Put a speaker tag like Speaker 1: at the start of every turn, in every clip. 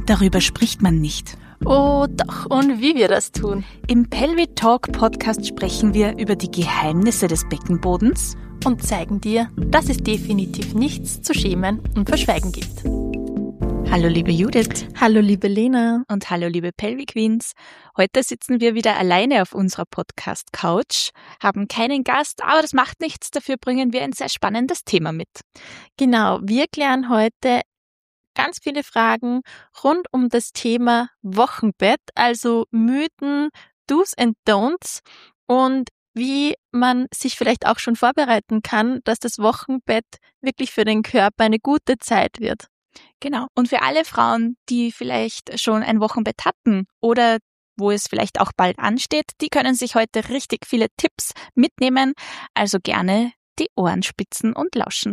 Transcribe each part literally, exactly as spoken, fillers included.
Speaker 1: darüber spricht man nicht.
Speaker 2: Oh doch, und wie wir das tun.
Speaker 1: Im Pelvic Talk Podcast sprechen wir über die Geheimnisse des Beckenbodens
Speaker 2: und zeigen dir, dass es definitiv nichts zu schämen und verschweigen gibt.
Speaker 1: Hallo liebe Judith.
Speaker 2: Hallo liebe Lena.
Speaker 1: Und hallo liebe Pelvic Queens. Heute sitzen wir wieder alleine auf unserer Podcast-Couch, haben keinen Gast, aber das macht nichts, dafür bringen wir ein sehr spannendes Thema mit.
Speaker 2: Genau, wir klären heute ganz viele Fragen rund um das Thema Wochenbett, also Mythen, Do's and Don'ts und wie man sich vielleicht auch schon vorbereiten kann, dass das Wochenbett wirklich für den Körper eine gute Zeit wird.
Speaker 1: Genau. Und für alle Frauen, die vielleicht schon ein Wochenbett hatten oder wo es vielleicht auch bald ansteht, die können sich heute richtig viele Tipps mitnehmen. Also gerne die Ohren spitzen und lauschen.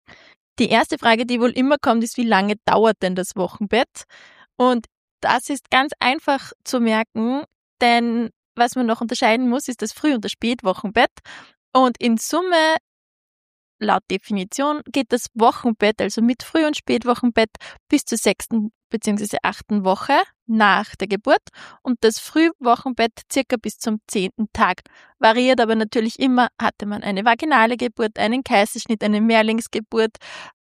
Speaker 2: Die erste Frage, die wohl immer kommt, ist, wie lange dauert denn das Wochenbett? Und das ist ganz einfach zu merken, denn was man noch unterscheiden muss, ist das Früh- und das Spätwochenbett. Und in Summe, laut Definition, geht das Wochenbett, also mit Früh- und Spätwochenbett, bis zur sechsten bzw. achten Woche nach der Geburt und das Frühwochenbett circa bis zum zehnten Tag. Variiert aber natürlich immer, hatte man eine vaginale Geburt, einen Kaiserschnitt, eine Mehrlingsgeburt,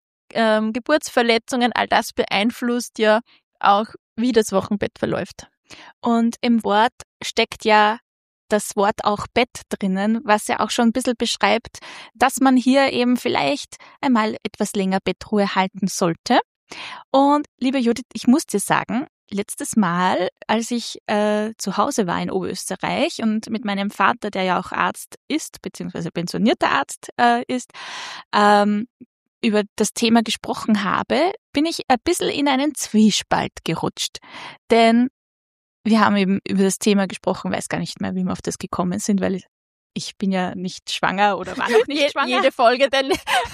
Speaker 2: ähm, Geburtsverletzungen, all das beeinflusst ja auch, wie das Wochenbett verläuft.
Speaker 1: Und im Wort steckt ja das Wort auch Bett drinnen, was ja auch schon ein bisschen beschreibt, dass man hier eben vielleicht einmal etwas länger Bettruhe halten sollte. Und liebe Judith, ich muss dir sagen, letztes Mal, als ich äh, zu Hause war in Oberösterreich und mit meinem Vater, der ja auch Arzt ist, beziehungsweise pensionierter Arzt äh, ist, ähm, über das Thema gesprochen habe, bin ich ein bisschen in einen Zwiespalt gerutscht. Denn wir haben eben über das Thema gesprochen, weiß gar nicht mehr, wie wir auf das gekommen sind, weil ich bin ja nicht schwanger oder war noch nicht
Speaker 2: Je,
Speaker 1: schwanger.
Speaker 2: Jede Folge, der,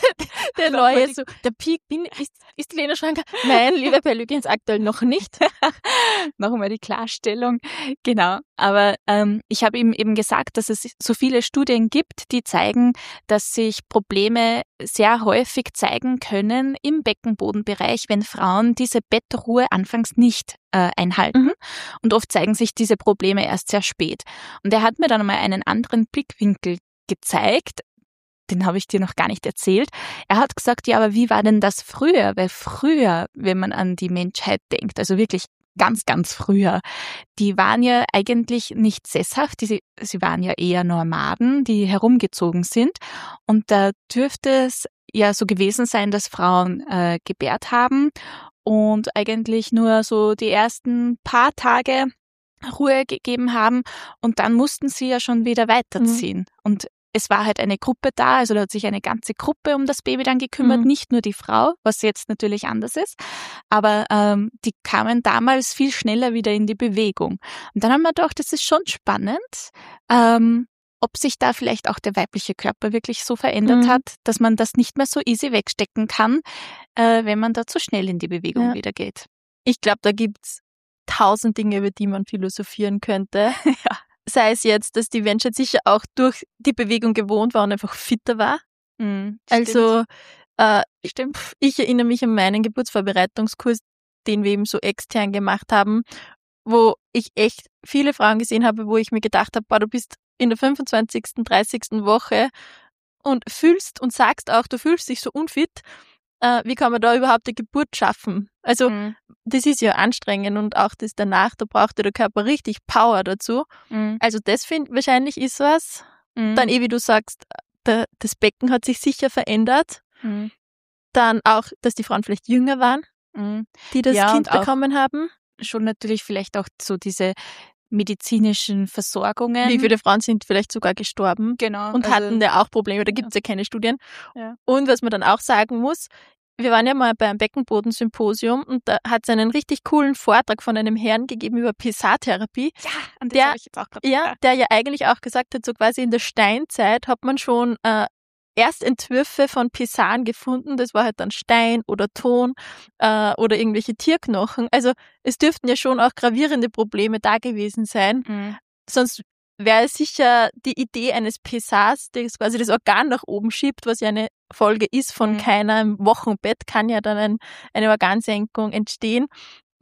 Speaker 2: der neue, so, der Peak, bin, ist, ist die Lena schwanger? Nein, liebe Pelvic, aktuell noch nicht.
Speaker 1: Noch einmal die Klarstellung. Genau. Aber ähm, ich habe ihm eben gesagt, dass es so viele Studien gibt, die zeigen, dass sich Probleme sehr häufig zeigen können im Beckenbodenbereich, wenn Frauen diese Bettruhe anfangs nicht äh, einhalten. Mhm. Und oft zeigen sich diese Probleme erst sehr spät. Und er hat mir dann mal einen anderen Blickwinkel gezeigt. Den habe ich dir noch gar nicht erzählt. Er hat gesagt, ja, aber wie war denn das früher? Weil früher, wenn man an die Menschheit denkt, also wirklich ganz, ganz früher, die waren ja eigentlich nicht sesshaft, die, sie waren ja eher Nomaden, die herumgezogen sind. Und da dürfte es ja so gewesen sein, dass Frauen äh, gebärt haben und eigentlich nur so die ersten paar Tage Ruhe gegeben haben und dann mussten sie ja schon wieder weiterziehen. Mhm. Und es war halt eine Gruppe da, also da hat sich eine ganze Gruppe um das Baby dann gekümmert, mhm. nicht nur die Frau, was jetzt natürlich anders ist, aber ähm, die kamen damals viel schneller wieder in die Bewegung. Und dann haben wir gedacht, das ist schon spannend, ähm, ob sich da vielleicht auch der weibliche Körper wirklich so verändert mhm. hat, dass man das nicht mehr so easy wegstecken kann, äh, wenn man da zu schnell in die Bewegung ja. wieder geht.
Speaker 2: Ich glaube, da gibt's tausend Dinge, über die man philosophieren könnte. ja. Sei es jetzt, dass die Menschheit sicher auch durch die Bewegung gewohnt war und einfach fitter war.
Speaker 1: Mhm,
Speaker 2: also äh, stimmt. Ich erinnere mich an meinen Geburtsvorbereitungskurs, den wir eben so extern gemacht haben, wo ich echt viele Frauen gesehen habe, wo ich mir gedacht habe, boah, du bist in der fünfundzwanzigsten, dreißigsten Woche und fühlst und sagst auch, du fühlst dich so unfit. Äh, wie kann man da überhaupt eine Geburt schaffen? Also mhm. das ist ja anstrengend und auch das danach, da braucht ja der Körper richtig Power dazu. Mhm. Also das finde ich, wahrscheinlich ist was. Mhm. Dann eh, wie du sagst, der, das Becken hat sich sicher verändert. Mhm. Dann auch, dass die Frauen vielleicht jünger waren, mhm. die das ja, Kind bekommen haben.
Speaker 1: Schon natürlich vielleicht auch so diese medizinischen Versorgungen.
Speaker 2: Wie viele Frauen sind vielleicht sogar gestorben
Speaker 1: genau,
Speaker 2: und also, hatten ja auch Probleme, da gibt es ja. ja keine Studien. Ja. Und was man dann auch sagen muss, wir waren ja mal beim Beckenboden-Symposium und da hat es einen richtig coolen Vortrag von einem Herrn gegeben über P S A-Therapie.
Speaker 1: Ja, an das
Speaker 2: der,
Speaker 1: habe ich jetzt auch gerade
Speaker 2: ja, der ja eigentlich auch gesagt hat, so quasi in der Steinzeit hat man schon äh, Erstentwürfe von P S A gefunden, das war halt dann Stein oder Ton äh, oder irgendwelche Tierknochen. Also es dürften ja schon auch gravierende Probleme da gewesen sein. Mhm. Sonst wäre sicher die Idee eines P S As, das quasi das Organ nach oben schiebt, was ja eine Folge ist von mhm. keinem Wochenbett, kann ja dann ein, eine Organsenkung entstehen.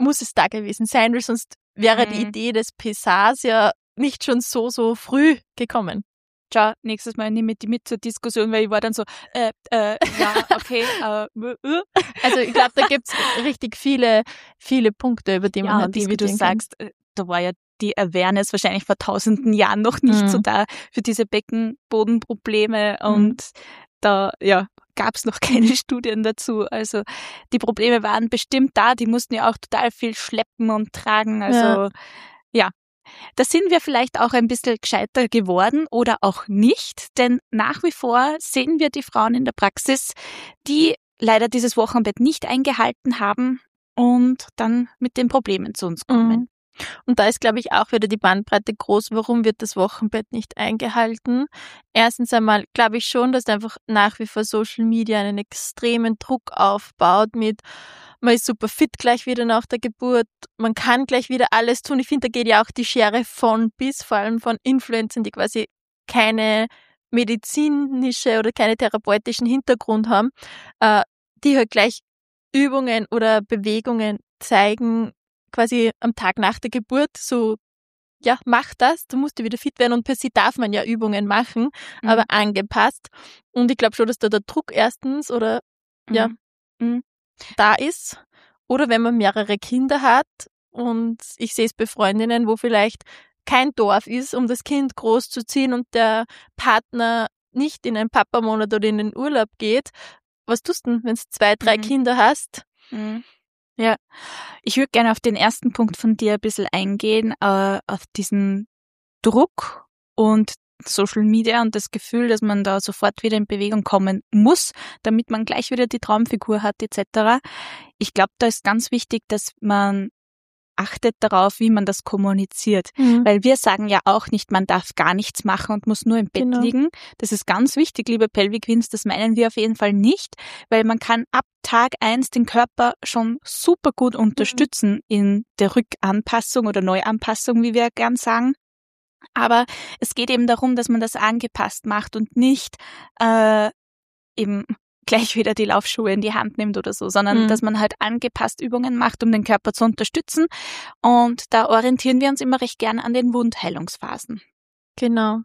Speaker 2: muss es da gewesen sein, weil sonst wäre
Speaker 1: Mhm.
Speaker 2: die Idee des Pesars ja nicht schon so, so früh gekommen.
Speaker 1: Ciao, nächstes Mal nehme ich die mit zur Diskussion, weil ich war dann so, äh, äh, ja, okay, äh, äh.
Speaker 2: Also ich glaube, da gibt's richtig viele, viele Punkte, über die man
Speaker 1: Ja,
Speaker 2: halt
Speaker 1: und die, wie du
Speaker 2: diskutieren kann.
Speaker 1: sagst, äh, da war ja die Awareness wahrscheinlich vor tausenden Jahren noch nicht
Speaker 2: Mhm.
Speaker 1: so da für diese Beckenbodenprobleme und da, ja, gab es noch keine Studien dazu. Also die Probleme waren bestimmt da, die mussten ja auch total viel schleppen und tragen. Also ja, da sind wir vielleicht auch ein bisschen gescheiter geworden oder auch nicht, denn nach wie vor sehen wir die Frauen in der Praxis, die leider dieses Wochenbett nicht eingehalten haben und dann mit den Problemen zu uns kommen.
Speaker 2: Mhm. Und da ist, glaube ich, auch wieder die Bandbreite groß. Warum wird das Wochenbett nicht eingehalten? Erstens einmal glaube ich schon, dass einfach nach wie vor Social Media einen extremen Druck aufbaut mit, man ist super fit gleich wieder nach der Geburt, man kann gleich wieder alles tun. Ich finde, da geht ja auch die Schere von bis, vor allem von Influencern, die quasi keine medizinische oder keine therapeutischen Hintergrund haben, äh, die halt gleich Übungen oder Bewegungen zeigen, quasi am Tag nach der Geburt, so, ja, mach das, du musst wieder fit werden und per se darf man ja Übungen machen,
Speaker 1: Mhm.
Speaker 2: aber angepasst. Und ich glaube schon, dass da der Druck erstens oder, ja,
Speaker 1: Mhm.
Speaker 2: da ist. Oder wenn man mehrere Kinder hat und ich sehe es bei Freundinnen, wo vielleicht kein Dorf ist, um das Kind groß zu ziehen und der Partner nicht in einen Papamonat oder in den Urlaub geht. Was tust du denn, wenn du zwei, drei
Speaker 1: Mhm.
Speaker 2: Kinder hast?
Speaker 1: Mhm. Ja, ich würde gerne auf den ersten Punkt von dir ein bisschen eingehen, äh, auf diesen Druck und Social Media und das Gefühl, dass man da sofort wieder in Bewegung kommen muss, damit man gleich wieder die Traumfigur hat et cetera. Ich glaube, da ist ganz wichtig, dass man achtet darauf, wie man das kommuniziert.
Speaker 2: Mhm.
Speaker 1: Weil wir sagen ja auch nicht, man darf gar nichts machen und muss nur im Bett
Speaker 2: Genau.
Speaker 1: liegen. Das ist ganz wichtig, liebe Pelvic Queens, das meinen wir auf jeden Fall nicht, weil man kann ab Tag eins den Körper schon super gut unterstützen in der Rückanpassung oder Neuanpassung, wie wir gern sagen. Aber es geht eben darum, dass man das angepasst macht und nicht äh, eben gleich wieder die Laufschuhe in die Hand nimmt oder so, sondern
Speaker 2: Mhm.
Speaker 1: dass man halt angepasst Übungen macht, um den Körper zu unterstützen. Und da orientieren wir uns immer recht gern an den Wundheilungsphasen.
Speaker 2: Genau.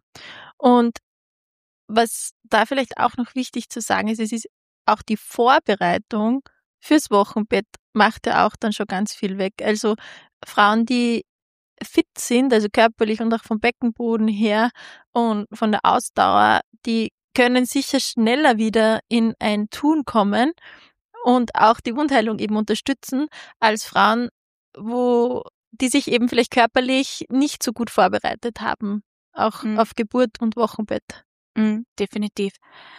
Speaker 2: Und was da vielleicht auch noch wichtig zu sagen ist, es ist auch die Vorbereitung fürs Wochenbett macht ja auch dann schon ganz viel weg. Also Frauen, die fit sind, also körperlich und auch vom Beckenboden her und von der Ausdauer, die können sicher schneller wieder in ein Tun kommen und auch die Wundheilung eben unterstützen, als Frauen, wo die sich eben vielleicht körperlich nicht so gut vorbereitet haben, auch
Speaker 1: Mhm.
Speaker 2: auf Geburt und Wochenbett.
Speaker 1: Mhm, definitiv.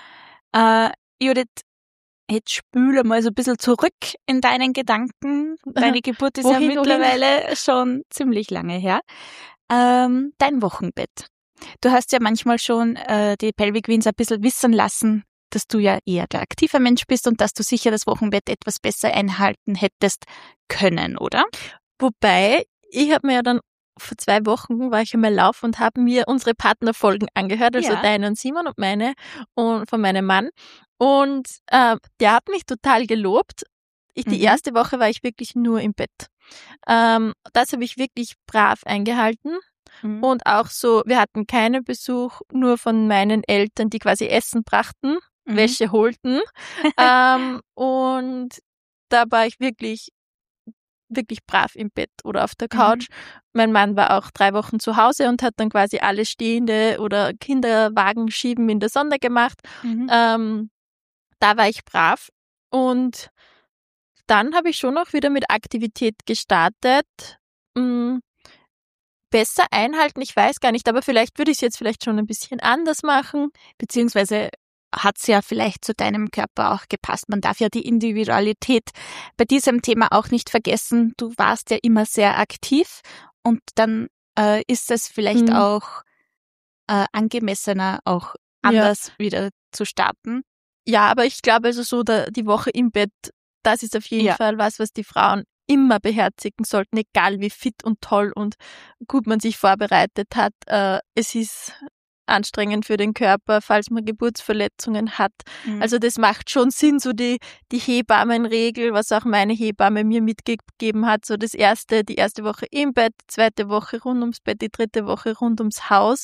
Speaker 1: Äh, Judith, jetzt spüle mal so ein bisschen zurück in deinen Gedanken. Deine Geburt ist
Speaker 2: Wohin,
Speaker 1: ja
Speaker 2: wohin?
Speaker 1: mittlerweile schon ziemlich lange her. Ähm, dein Wochenbett. Du hast ja manchmal schon äh, die Pelvic Queens ein bisschen wissen lassen, dass du ja eher der aktive Mensch bist und dass du sicher das Wochenbett etwas besser einhalten hättest können, oder?
Speaker 2: Wobei, ich habe mir ja dann vor zwei Wochen war ich einmal laufen und habe mir unsere Partnerfolgen angehört, also
Speaker 1: Ja.
Speaker 2: deine und Simon und meine und von meinem Mann. Und äh, der hat mich total gelobt. Ich, die
Speaker 1: Mhm.
Speaker 2: erste Woche war ich wirklich nur im Bett. Ähm, das habe ich wirklich brav eingehalten.
Speaker 1: Mhm.
Speaker 2: Und auch so, wir hatten keinen Besuch, nur von meinen Eltern, die quasi Essen brachten,
Speaker 1: Mhm.
Speaker 2: Wäsche holten. ähm, und da war ich wirklich wirklich brav im Bett oder auf der Couch.
Speaker 1: Mhm.
Speaker 2: Mein Mann war auch drei Wochen zu Hause und hat dann quasi alle Stehende oder Kinderwagen schieben in der Sonne gemacht.
Speaker 1: Mhm.
Speaker 2: Ähm, da war ich brav. Und dann habe ich schon auch wieder mit Aktivität gestartet. Hm, besser einhalten, ich weiß gar nicht, aber vielleicht würde ich es jetzt vielleicht schon ein bisschen anders machen.
Speaker 1: Beziehungsweise hat's ja vielleicht zu deinem Körper auch gepasst. Man darf ja die Individualität bei diesem Thema auch nicht vergessen. Du warst ja immer sehr aktiv und dann äh, ist es vielleicht
Speaker 2: Mhm.
Speaker 1: auch äh, angemessener, auch
Speaker 2: Ja.
Speaker 1: anders wieder zu starten.
Speaker 2: Ja, aber ich glaube also so, da, die Woche im Bett, das ist auf jeden
Speaker 1: Ja.
Speaker 2: Fall was, was die Frauen immer beherzigen sollten, egal wie fit und toll und gut man sich vorbereitet hat. Äh, es ist anstrengend für den Körper, falls man Geburtsverletzungen hat.
Speaker 1: Mhm.
Speaker 2: Also das macht schon Sinn, so die, die Hebammenregel, was auch meine Hebamme mir mitgegeben hat. So das erste, die erste Woche im Bett, zweite Woche rund ums Bett, die dritte Woche rund ums Haus.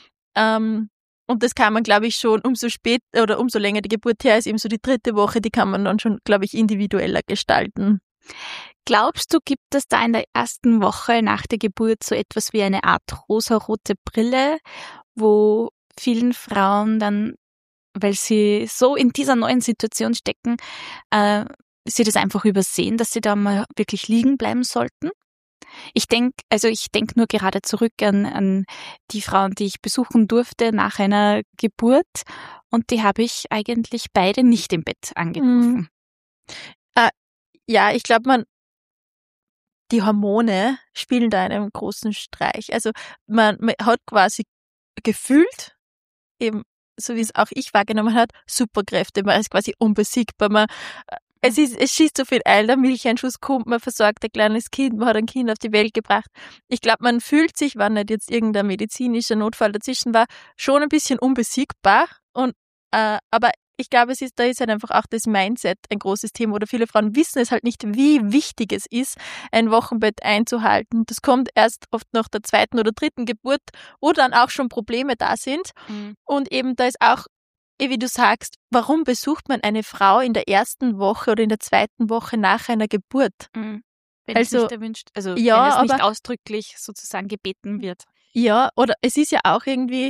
Speaker 2: Ähm, und das kann man, glaube ich, schon umso spät oder umso länger die Geburt her ist, eben so die dritte Woche, die kann man dann schon, glaube ich, individueller gestalten.
Speaker 1: Glaubst du, gibt es da in der ersten Woche nach der Geburt so etwas wie eine Art rosarote Brille, wo vielen Frauen dann, weil sie so in dieser neuen Situation stecken, äh, sie das einfach übersehen, dass sie da mal wirklich liegen bleiben sollten? Ich denke, also ich denke nur gerade zurück an, an die Frauen, die ich besuchen durfte nach einer Geburt, und die habe ich eigentlich beide nicht im Bett angetroffen.
Speaker 2: Mhm. Äh, ja, ich glaube, man die Hormone spielen da einen großen Streich. Also man, man hat quasi gefühlt, eben so wie es auch ich wahrgenommen hat, Superkräfte. Man ist quasi unbesiegbar. Man, es, ist, es schießt so viel Eil, der Milcheinschuss kommt, man versorgt ein kleines Kind, man hat ein Kind auf die Welt gebracht. Ich glaube, man fühlt sich, wenn nicht jetzt irgendein medizinischer Notfall dazwischen war, schon ein bisschen unbesiegbar. Und äh, aber ich glaube, es ist, da ist halt einfach auch das Mindset ein großes Thema, oder viele Frauen wissen es halt nicht, wie wichtig es ist, ein Wochenbett einzuhalten. Das kommt erst oft nach der zweiten oder dritten Geburt, wo dann auch schon Probleme da sind.
Speaker 1: Mhm.
Speaker 2: Und eben da ist auch, wie du sagst, warum besucht man eine Frau in der ersten Woche oder in der zweiten Woche nach einer Geburt?
Speaker 1: Mhm. Wenn
Speaker 2: Also,
Speaker 1: es nicht erwünscht, also
Speaker 2: ja,
Speaker 1: wenn es nicht
Speaker 2: aber-
Speaker 1: ausdrücklich sozusagen gebeten wird.
Speaker 2: Ja, oder es ist ja auch irgendwie,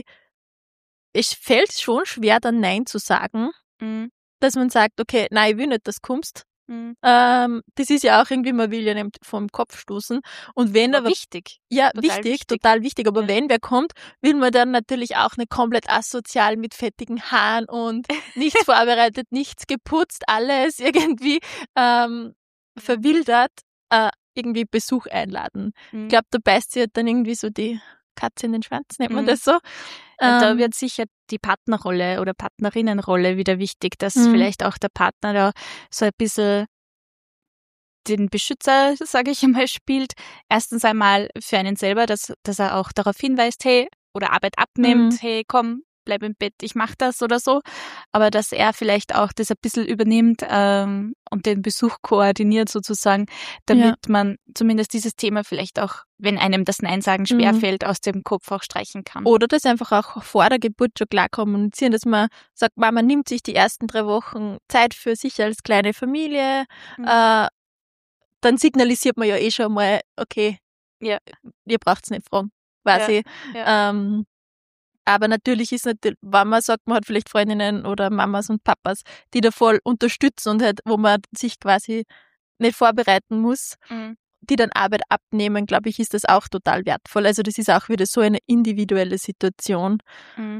Speaker 2: es fällt schon schwer, dann Nein zu sagen,
Speaker 1: Mhm.
Speaker 2: dass man sagt, okay, nein, ich will nicht, dass du kommst.
Speaker 1: Mhm.
Speaker 2: Ähm, das ist ja auch irgendwie, man will ja nicht vom Kopf stoßen. Und wenn
Speaker 1: Aber
Speaker 2: aber,
Speaker 1: wichtig.
Speaker 2: ja,
Speaker 1: total
Speaker 2: wichtig,
Speaker 1: wichtig.
Speaker 2: total wichtig, aber
Speaker 1: Ja.
Speaker 2: wenn wer kommt, will man dann natürlich auch nicht komplett asozial mit fettigen Haaren und nichts vorbereitet, nichts geputzt, alles irgendwie ähm, verwildert, äh, irgendwie Besuch einladen.
Speaker 1: Mhm.
Speaker 2: Ich glaube, da beißt sie dann irgendwie so die Katze in den Schwanz, nennt man
Speaker 1: Mhm.
Speaker 2: das so.
Speaker 1: Und da
Speaker 2: Ähm,
Speaker 1: wird sicher die Partnerrolle oder Partnerinnenrolle wieder wichtig, dass
Speaker 2: Mhm.
Speaker 1: vielleicht auch der Partner da so ein bisschen den Beschützer, sage ich einmal, spielt. Erstens einmal für einen selber, dass, dass er auch darauf hinweist, hey, oder Arbeit abnimmt,
Speaker 2: Mhm.
Speaker 1: hey, komm, bleib im Bett, ich mach das oder so. Aber dass er vielleicht auch das ein bisschen übernimmt ähm, und den Besuch koordiniert sozusagen, damit
Speaker 2: Ja.
Speaker 1: man zumindest dieses Thema vielleicht auch, wenn einem das Nein sagen
Speaker 2: Mhm.
Speaker 1: schwerfällt, aus dem Kopf auch streichen kann.
Speaker 2: Oder das einfach auch vor der Geburt schon klar kommunizieren, dass man sagt, Mama nimmt sich die ersten drei Wochen Zeit für sich als kleine Familie.
Speaker 1: Mhm.
Speaker 2: Äh, dann signalisiert man ja eh schon mal, okay,
Speaker 1: Ja.
Speaker 2: ihr braucht's nicht fragen, quasi.
Speaker 1: Ja.
Speaker 2: Ähm, aber natürlich ist natürlich, wenn man sagt, man hat vielleicht Freundinnen oder Mamas und Papas, die da voll unterstützen und halt, wo man sich quasi nicht vorbereiten muss,
Speaker 1: Mhm.
Speaker 2: die dann Arbeit abnehmen, glaube ich, ist das auch total wertvoll. Also das ist auch wieder so eine individuelle Situation,
Speaker 1: Mhm.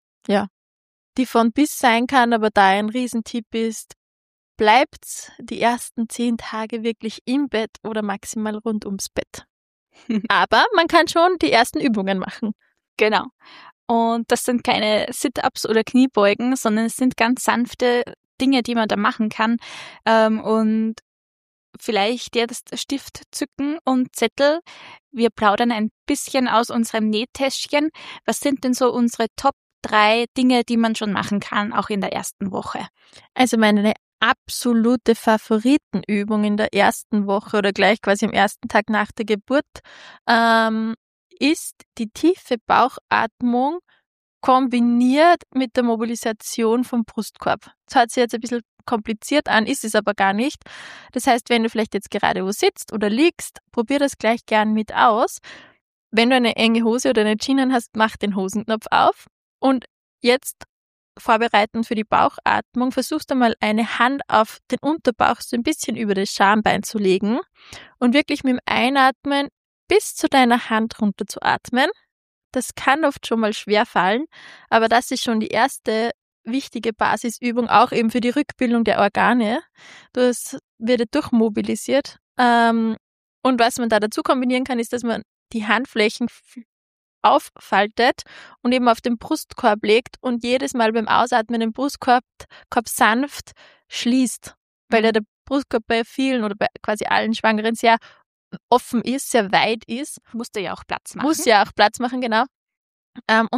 Speaker 2: die von bis sein kann, aber da ein Riesentipp ist, bleibt die ersten zehn Tage wirklich im Bett oder maximal rund ums Bett. Aber man kann schon die ersten Übungen machen.
Speaker 1: Genau. Und das sind keine Sit-ups oder Kniebeugen, sondern es sind ganz sanfte Dinge, die man da machen kann. Ähm, und vielleicht jetzt Stift zücken und Zettel. Wir plaudern ein bisschen aus unserem Nähtäschchen. Was sind denn so unsere Top drei Dinge, die man schon machen kann, auch in der ersten Woche?
Speaker 2: Also meine absolute Favoritenübung in der ersten Woche oder gleich quasi am ersten Tag nach der Geburt ähm, ist die tiefe Bauchatmung kombiniert mit der Mobilisation vom Brustkorb. Das hört sich jetzt ein bisschen kompliziert an, ist es aber gar nicht. Das heißt, wenn du vielleicht jetzt gerade wo sitzt oder liegst, probier das gleich gern mit aus. Wenn du eine enge Hose oder eine Jeans hast, mach den Hosenknopf auf und jetzt vorbereiten für die Bauchatmung, versuchst du mal eine Hand auf den Unterbauch so ein bisschen über das Schambein zu legen und wirklich mit dem Einatmen bis zu deiner Hand runter zu atmen. Das kann oft schon mal schwer fallen, aber das ist schon die erste wichtige Basisübung, auch eben für die Rückbildung der Organe. Das wird durchmobilisiert. Ähm, und was man da dazu kombinieren kann, ist, dass man die Handflächen auffaltet und eben auf den Brustkorb legt und jedes Mal beim Ausatmen den Brustkorb Korb sanft schließt, weil ja der Brustkorb bei vielen oder bei quasi allen Schwangeren sehr offen ist, sehr weit ist.
Speaker 1: Musst du ja auch Platz machen.
Speaker 2: Muss ja auch Platz machen, genau. Ähm, und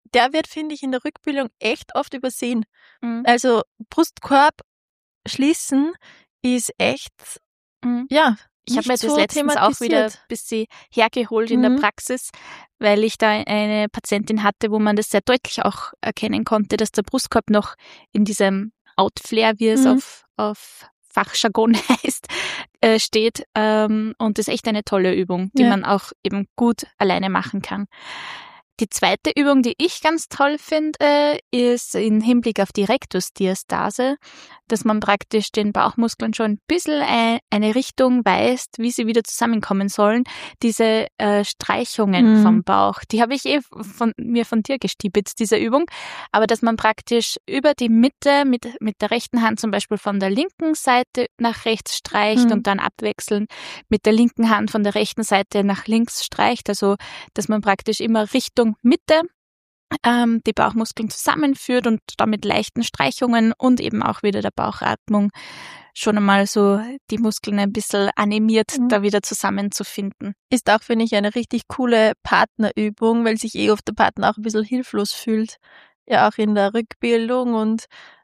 Speaker 2: der wird, finde ich, in der Rückbildung echt oft übersehen.
Speaker 1: Mhm.
Speaker 2: Also Brustkorb schließen ist echt,
Speaker 1: Mhm.
Speaker 2: ja,
Speaker 1: Ich habe mir
Speaker 2: nicht
Speaker 1: das
Speaker 2: so
Speaker 1: letztens auch wieder ein
Speaker 2: thematisiert.
Speaker 1: bisschen hergeholt in der
Speaker 2: Mhm.
Speaker 1: Praxis, weil ich da eine Patientin hatte, wo man das sehr deutlich auch erkennen konnte, dass der Brustkorb noch in diesem Outflare, wie es
Speaker 2: Mhm.
Speaker 1: auf, auf Fachjargon heißt, äh, steht. Ähm, und das ist echt eine tolle Übung, die
Speaker 2: Ja.
Speaker 1: man auch eben gut alleine machen kann. Die zweite Übung, die ich ganz toll finde, ist im Hinblick auf die Rektusdiastase, dass man praktisch den Bauchmuskeln schon ein bisschen ein, eine Richtung weist, wie sie wieder zusammenkommen sollen. Diese äh, Streichungen
Speaker 2: Mhm.
Speaker 1: vom Bauch, die habe ich eh von mir von dir gestibitzt, diese Übung. Aber dass man praktisch über die Mitte mit, mit der rechten Hand zum Beispiel von der linken Seite nach rechts streicht
Speaker 2: Mhm.
Speaker 1: und dann abwechselnd mit der linken Hand von der rechten Seite nach links streicht. Also dass man praktisch immer Richtung Mitte ähm, die Bauchmuskeln zusammenführt und damit leichten Streichungen und eben auch wieder der Bauchatmung schon einmal so die Muskeln ein bisschen animiert,
Speaker 2: Mhm.
Speaker 1: da wieder zusammenzufinden.
Speaker 2: Ist auch, finde ich, eine richtig coole Partnerübung, weil sich eh oft der Partner auch ein bisschen hilflos fühlt. Ja, auch in der Rückbildung. Und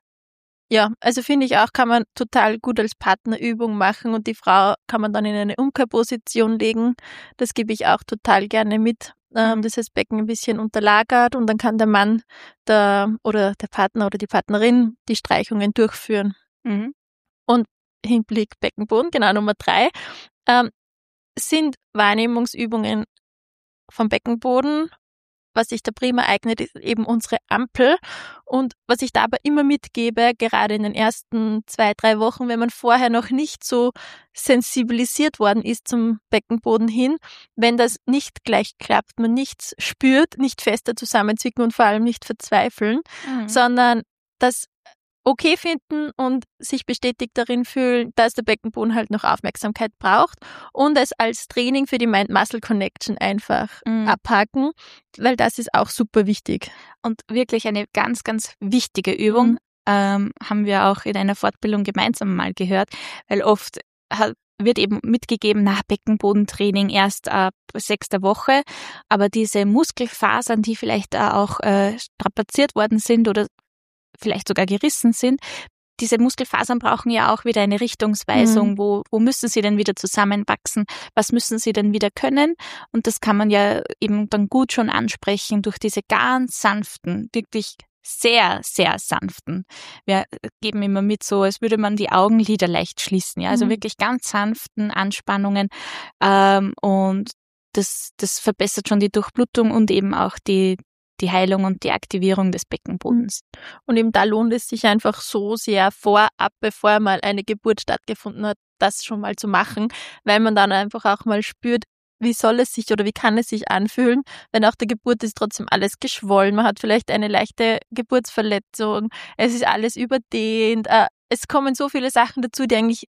Speaker 2: ja, also finde ich auch, kann man total gut als Partnerübung machen und die Frau kann man dann in eine Umkehrposition legen. Das gebe ich auch total gerne mit, ähm,
Speaker 1: Mhm.
Speaker 2: dass das Becken ein bisschen unterlagert und dann kann der Mann der, oder der Partner oder die Partnerin die Streichungen durchführen.
Speaker 1: Mhm.
Speaker 2: Und Hinblick Beckenboden, genau Nummer drei, ähm, sind Wahrnehmungsübungen vom Beckenboden. Was sich da prima eignet, ist eben unsere Ampel. Und was ich da aber immer mitgebe, gerade in den ersten zwei, drei Wochen, wenn man vorher noch nicht so sensibilisiert worden ist zum Beckenboden hin, wenn das nicht gleich klappt, man nichts spürt, nicht fester zusammenzwicken und vor allem nicht verzweifeln,
Speaker 1: Mhm.
Speaker 2: sondern das okay finden und sich bestätigt darin fühlen, dass der Beckenboden halt noch Aufmerksamkeit braucht und es als Training für die Mind-Muscle-Connection einfach
Speaker 1: Mhm.
Speaker 2: abhaken, weil das ist auch super wichtig.
Speaker 1: Und wirklich eine ganz, ganz wichtige Übung,
Speaker 2: Mhm.
Speaker 1: ähm, haben wir auch in einer Fortbildung gemeinsam mal gehört, weil oft hat, wird eben mitgegeben, nach Beckenbodentraining erst ab sechster Woche, aber diese Muskelfasern, die vielleicht auch äh, strapaziert worden sind oder vielleicht sogar gerissen sind, diese Muskelfasern brauchen ja auch wieder eine Richtungsweisung,
Speaker 2: Mhm.
Speaker 1: wo, wo müssen sie denn wieder zusammenwachsen, was müssen sie denn wieder können, und das kann man ja eben dann gut schon ansprechen durch diese ganz sanften, wirklich sehr, sehr sanften. Wir geben immer mit so, als würde man die Augenlider leicht schließen, ja, also
Speaker 2: Mhm.
Speaker 1: wirklich ganz sanften Anspannungen, ähm, und das, das verbessert schon die Durchblutung und eben auch die die Heilung und die Aktivierung des Beckenbodens.
Speaker 2: Und eben da lohnt es sich einfach so sehr vorab, bevor mal eine Geburt stattgefunden hat, das schon mal zu machen, weil man dann einfach auch mal spürt, wie soll es sich oder wie kann es sich anfühlen, wenn nach der Geburt ist trotzdem alles geschwollen, man hat vielleicht eine leichte Geburtsverletzung, es ist alles überdehnt, äh, es kommen so viele Sachen dazu, die eigentlich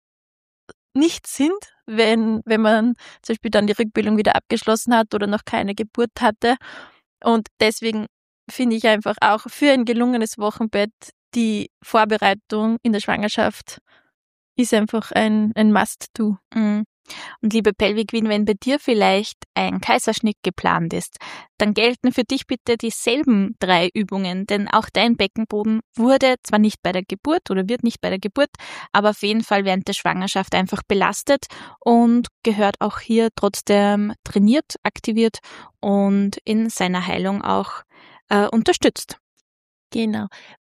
Speaker 2: nicht sind, wenn, wenn man zum Beispiel dann die Rückbildung wieder abgeschlossen hat oder noch keine Geburt hatte. Und deswegen finde ich einfach auch für ein gelungenes Wochenbett die Vorbereitung in der Schwangerschaft ist einfach ein, ein Must-Do.
Speaker 1: Mhm. Und liebe Pelvic Queen, wenn bei dir vielleicht ein Kaiserschnitt geplant ist, dann gelten für dich bitte dieselben drei Übungen, denn auch dein Beckenboden wurde zwar nicht bei der Geburt oder wird nicht bei der Geburt, aber auf jeden Fall während der Schwangerschaft einfach belastet und gehört auch hier trotzdem trainiert, aktiviert und in seiner Heilung auch äh, unterstützt.
Speaker 2: Genau.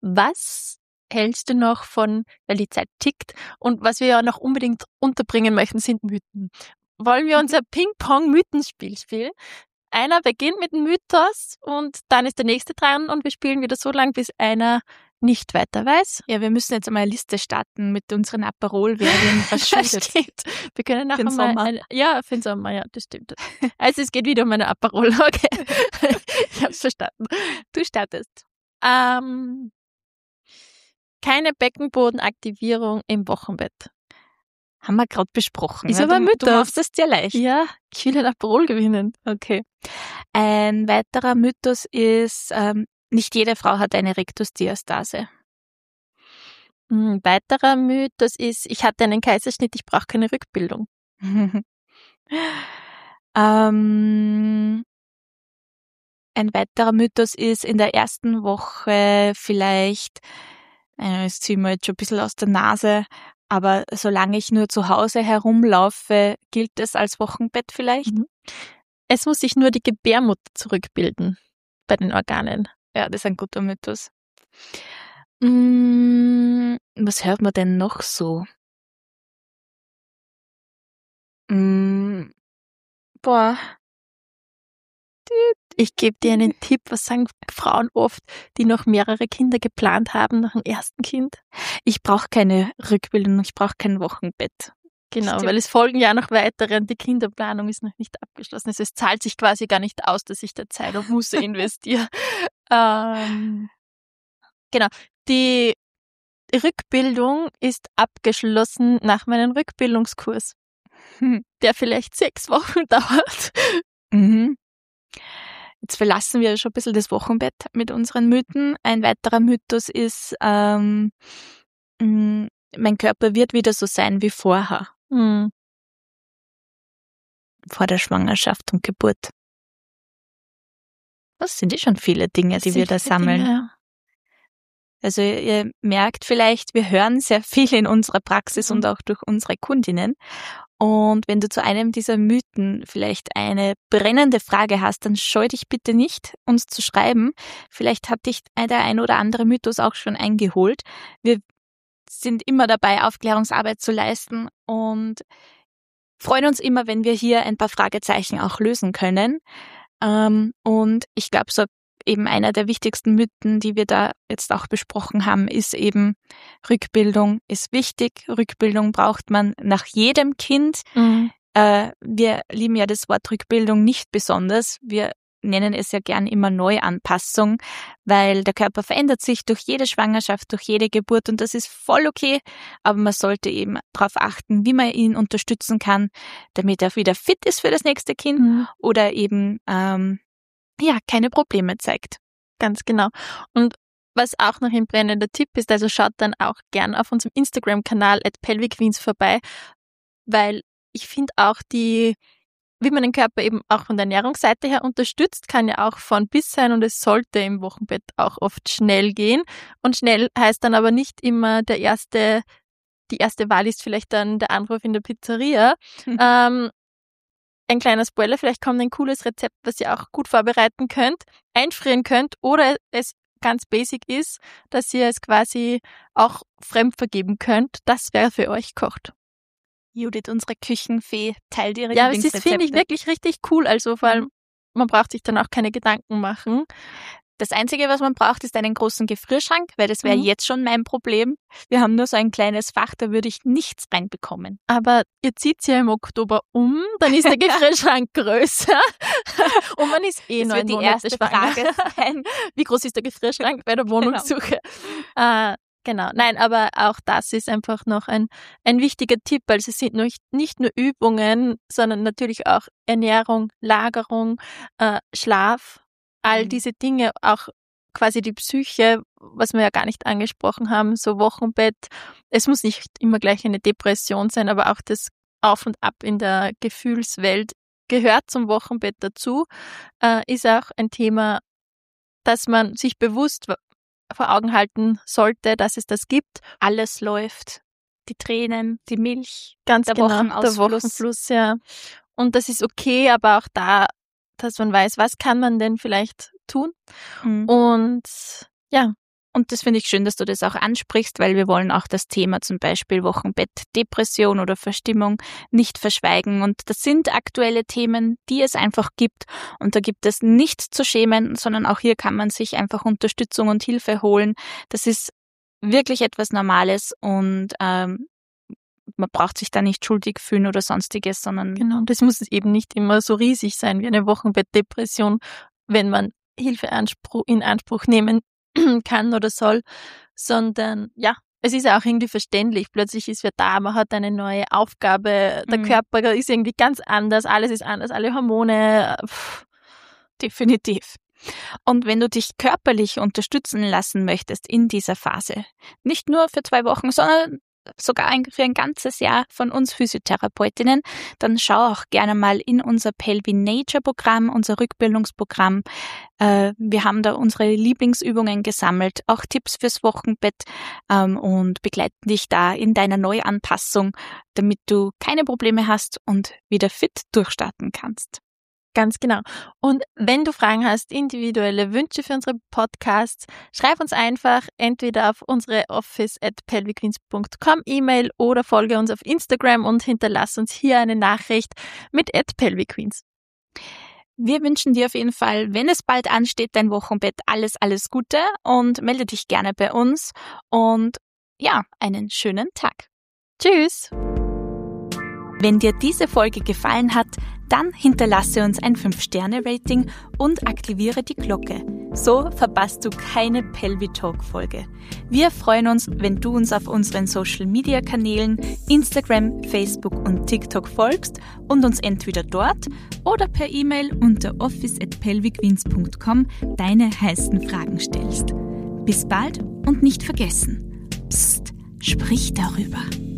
Speaker 2: Was hältst du noch von, weil die Zeit tickt und was wir ja noch unbedingt unterbringen möchten, sind Mythen. Wollen wir unser Ping-Pong-Mythenspiel spielen? Einer beginnt mit dem Mythos und dann ist der nächste dran und wir spielen wieder so lange, bis einer nicht weiter weiß.
Speaker 1: Ja, wir müssen jetzt einmal eine Liste starten mit unseren Aperol, wer wem was
Speaker 2: Das
Speaker 1: schuldet.
Speaker 2: stimmt. Wir können nachher
Speaker 1: Für den
Speaker 2: mal
Speaker 1: Sommer.
Speaker 2: eine, ja, für den Sommer, ja, das stimmt. Also es geht wieder um eine Aperol, okay. Ich hab's verstanden.
Speaker 1: Du startest.
Speaker 2: Ähm, keine Beckenbodenaktivierung im Wochenbett.
Speaker 1: Haben wir gerade besprochen.
Speaker 2: Ist
Speaker 1: ja?
Speaker 2: aber ein
Speaker 1: du, du
Speaker 2: Mythos.
Speaker 1: machst es dir leicht.
Speaker 2: Ja, ich will ein Aperol gewinnen.
Speaker 1: Okay. Ein weiterer Mythos ist, ähm, nicht jede Frau hat eine Rektusdiastase.
Speaker 2: Ein weiterer Mythos ist, ich hatte einen Kaiserschnitt, ich brauche keine Rückbildung.
Speaker 1: ähm, Ein weiterer Mythos ist in der ersten Woche vielleicht, äh, das ziehen wir jetzt schon ein bisschen aus der Nase, aber solange ich nur zu Hause herumlaufe, gilt es als Wochenbett vielleicht?
Speaker 2: Mhm. Es muss sich nur die Gebärmutter zurückbilden bei den Organen.
Speaker 1: Ja, das ist ein guter Mythos. Mm, was hört man denn noch so? Mm, boah.
Speaker 2: Ich gebe dir einen Tipp, was sagen Frauen oft, die noch mehrere Kinder geplant haben nach dem ersten Kind?
Speaker 1: Ich brauche keine Rückbildung, ich brauche kein Wochenbett.
Speaker 2: Genau,
Speaker 1: Stimmt.
Speaker 2: weil es folgen ja noch weitere und die Kinderplanung ist noch nicht abgeschlossen. Also es zahlt sich quasi gar nicht aus, dass ich da Zeit und Muße investiere. ähm, genau, die Rückbildung ist abgeschlossen nach meinem Rückbildungskurs,
Speaker 1: Hm.
Speaker 2: der vielleicht sechs Wochen dauert.
Speaker 1: Mhm. Jetzt verlassen wir schon ein bisschen das Wochenbett mit unseren Mythen. Ein weiterer Mythos ist, ähm, mh, mein Körper wird wieder so sein wie vorher.
Speaker 2: Hm.
Speaker 1: Vor der Schwangerschaft und Geburt. Das sind eh schon viele Dinge, die wir da sammeln.
Speaker 2: Dinge, ja.
Speaker 1: Also ihr merkt vielleicht, wir hören sehr viel in unserer Praxis
Speaker 2: Mhm.
Speaker 1: und auch durch unsere Kundinnen. Und wenn du zu einem dieser Mythen vielleicht eine brennende Frage hast, dann scheu dich bitte nicht, uns zu schreiben. Vielleicht hat dich der ein oder andere Mythos auch schon eingeholt. Wir sind immer dabei, Aufklärungsarbeit zu leisten und freuen uns immer, wenn wir hier ein paar Fragezeichen auch lösen können. Und ich glaube, so eben einer der wichtigsten Mythen, die wir da jetzt auch besprochen haben, ist eben, Rückbildung ist wichtig. Rückbildung braucht man nach jedem Kind.
Speaker 2: Mhm.
Speaker 1: Äh, wir lieben ja das Wort Rückbildung nicht besonders. Wir nennen es ja gern immer Neuanpassung, weil der Körper verändert sich durch jede Schwangerschaft, durch jede Geburt und das ist voll okay, aber man sollte eben darauf achten, wie man ihn unterstützen kann, damit er wieder fit ist für das nächste Kind
Speaker 2: Mhm.
Speaker 1: oder eben ähm, ja, keine Probleme zeigt.
Speaker 2: Ganz genau. Und was auch noch ein brennender Tipp ist, also schaut dann auch gern auf unserem Instagram-Kanal at pelvicqueens vorbei, weil ich finde auch die, wie man den Körper eben auch von der Ernährungsseite her unterstützt, kann ja auch von bis sein und es sollte im Wochenbett auch oft schnell gehen. Und schnell heißt dann aber nicht immer der erste, die erste Wahl ist vielleicht dann der Anruf in der Pizzeria.
Speaker 1: Mhm.
Speaker 2: Ähm, Ein kleiner Spoiler, vielleicht kommt ein cooles Rezept, was ihr auch gut vorbereiten könnt, einfrieren könnt oder es ganz basic ist, dass ihr es quasi auch fremd vergeben könnt, das wer für euch kocht.
Speaker 1: Judith, unsere Küchenfee, teilt ihre
Speaker 2: Ja, es ist,
Speaker 1: Lieblingsrezepte.
Speaker 2: finde ich, wirklich richtig cool, also vor allem, man braucht sich dann auch keine Gedanken machen.
Speaker 1: Das Einzige, was man braucht, ist einen großen Gefrierschrank, weil das wäre
Speaker 2: Mhm.
Speaker 1: jetzt schon mein Problem. Wir haben nur so ein kleines Fach, da würde ich nichts reinbekommen.
Speaker 2: Aber ihr zieht ja im Oktober um, dann ist der Gefrierschrank größer und man ist eh
Speaker 1: Das
Speaker 2: neun
Speaker 1: wird die
Speaker 2: Monate
Speaker 1: erste
Speaker 2: schwanger.
Speaker 1: Frage sein.
Speaker 2: Wie groß ist der Gefrierschrank bei der Wohnungssuche? Äh, genau, nein, aber auch das ist einfach noch ein, ein wichtiger Tipp, weil es sind nicht, nicht nur Übungen, sondern natürlich auch Ernährung, Lagerung, äh, Schlaf, all
Speaker 1: Mhm.
Speaker 2: diese Dinge, auch quasi die Psyche, was wir ja gar nicht angesprochen haben, so Wochenbett. Es muss nicht immer gleich eine Depression sein, aber auch das Auf und Ab in der Gefühlswelt gehört zum Wochenbett dazu, äh, ist auch ein Thema, dass man sich bewusst vor Augen halten sollte, dass es das gibt.
Speaker 1: Alles läuft. Die Tränen, die Milch,
Speaker 2: Ganz
Speaker 1: der
Speaker 2: genau,
Speaker 1: Wochenausfluss.
Speaker 2: der Wochenfluss, ja. Und das ist okay, aber auch da, dass man weiß, was kann man denn vielleicht tun.
Speaker 1: Mhm.
Speaker 2: Und ja,
Speaker 1: Und das finde ich schön, dass du das auch ansprichst, weil wir wollen auch das Thema zum Beispiel Wochenbett, Depression oder Verstimmung nicht verschweigen. Und das sind aktuelle Themen, die es einfach gibt. Und da gibt es nichts zu schämen, sondern auch hier kann man sich einfach Unterstützung und Hilfe holen. Das ist wirklich etwas Normales und ähm, man braucht sich da nicht schuldig fühlen oder sonstiges, sondern
Speaker 2: genau. Das muss eben nicht immer so riesig sein wie eine Wochenbettdepression, wenn man Hilfe in Anspruch nehmen kann oder soll, sondern ja, es ist auch irgendwie verständlich. Plötzlich ist wer da, man hat eine neue Aufgabe, der
Speaker 1: Mhm.
Speaker 2: Körper ist irgendwie ganz anders, alles ist anders, alle Hormone. Pff.
Speaker 1: definitiv. Und wenn du dich körperlich unterstützen lassen möchtest in dieser Phase, nicht nur für zwei Wochen, sondern sogar ein, für ein ganzes Jahr von uns Physiotherapeutinnen, dann schau auch gerne mal in unser Pelvinature-Programm, unser Rückbildungsprogramm. Äh, wir haben da unsere Lieblingsübungen gesammelt, auch Tipps fürs Wochenbett ähm, und begleiten dich da in deiner Neuanpassung, damit du keine Probleme hast und wieder fit durchstarten kannst.
Speaker 2: Ganz genau. Und wenn du Fragen hast, individuelle Wünsche für unsere Podcasts, schreib uns einfach entweder auf unsere office at pelviqueens punkt com E-Mail oder folge uns auf Instagram und hinterlass uns hier eine Nachricht mit at pelviqueens.
Speaker 1: Wir wünschen dir auf jeden Fall, wenn es bald ansteht, dein Wochenbett, alles, alles Gute und melde dich gerne bei uns und ja, einen schönen Tag.
Speaker 2: Tschüss!
Speaker 1: Wenn dir diese Folge gefallen hat, dann hinterlasse uns ein fünf Sterne Rating und aktiviere die Glocke. So verpasst du keine Pelvitalk-Folge. Wir freuen uns, wenn du uns auf unseren Social-Media-Kanälen Instagram, Facebook und TikTok folgst und uns entweder dort oder per E-Mail unter office at pelviqueens punkt com deine heißen Fragen stellst. Bis bald und nicht vergessen, Psst, sprich darüber.